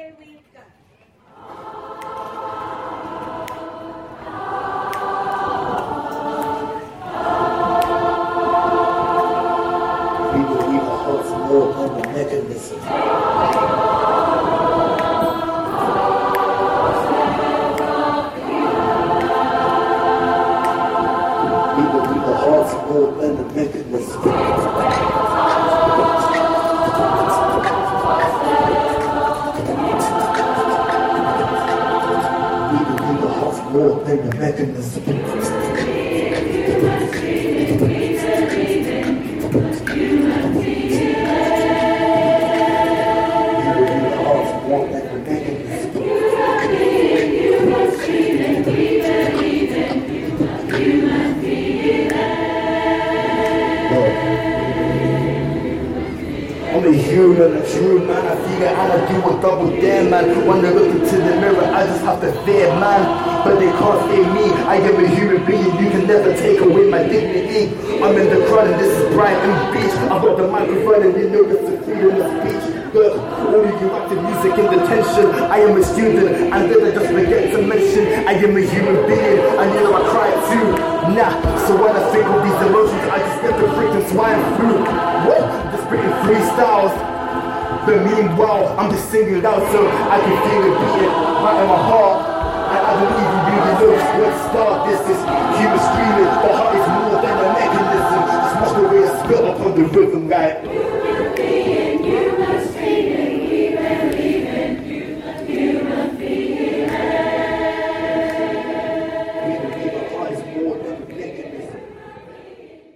here we go. We believe our hearts more than the mechanism. We believe our hearts more than the mechanism. We believe our hearts more than the mechanism. I'm a human, a true man, I feel it and I do a double dare, man. When they look into the mirror, I just have to fear, man. But they can't fear me, I am a human being, you can never take away my dignity. I'm in the crowd and this is Brighton Beach. I've got the microphone and you know it's the freedom of speech. But all of you active music in detention, I am a student and then I just forget to mention I am a human being and you know I cry too. Nah, so when I think of these emotions, I just get the freaking swine flu. What? Just freaking freestyles. But meanwhile, I'm just singing loud so I can feel it beating right in my heart. And I don't even really know where to start. This is human screaming, but heart is more than a mechanism. Just watch the way I spit up on the rhythm, right? Human being, human